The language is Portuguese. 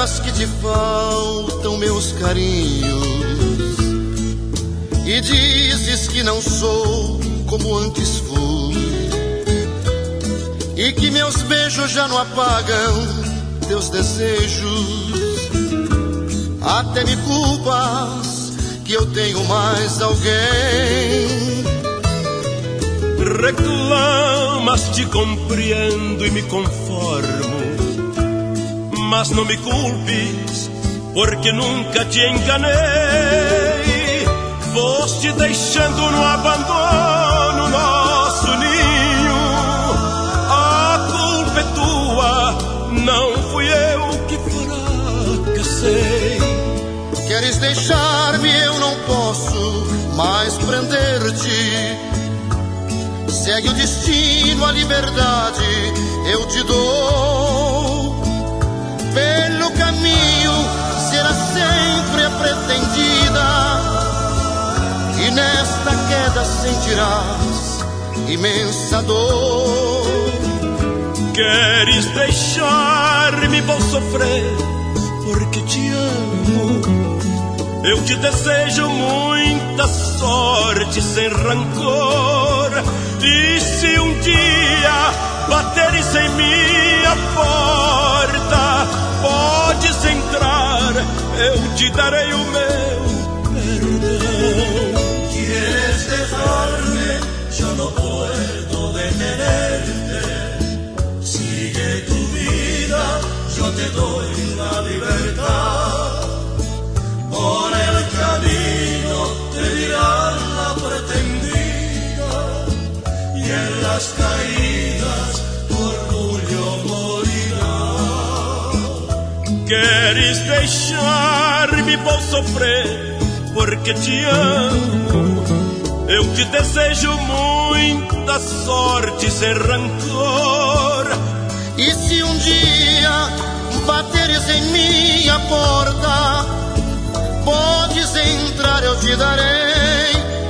reclamas que te faltam meus carinhos e dizes que não sou como antes fui e que meus beijos já não apagam teus desejos. Até me culpas que eu tenho mais alguém. Reclamas, te compreendo e me conformo, mas não me culpes, porque nunca te enganei. Foste deixando no abandono nosso ninho. A culpa é tua, não fui eu que fracassei. Queres deixar-me, eu não posso mais prender-te. Segue o destino, a liberdade eu te dou. Pelo caminho será sempre a pretendida, e nesta queda sentirás imensa dor. Queres deixar-me, vou sofrer, porque te amo. Eu te desejo muita sorte sem rancor. E se um dia bateres em minha porta, podes entrar, eu te darei o meu perdão. Quieres dejarme, yo no puedo detenerte. Sigue tu vida, yo te doy la libertad. Por el camino te dirán la pretendida, y en las caídas tu orgullo morirá. Queres deixar-me, vou sofrer, porque te amo. Eu te desejo muita sorte sem rancor. E se um dia bateres em minha porta, podes entrar, eu te darei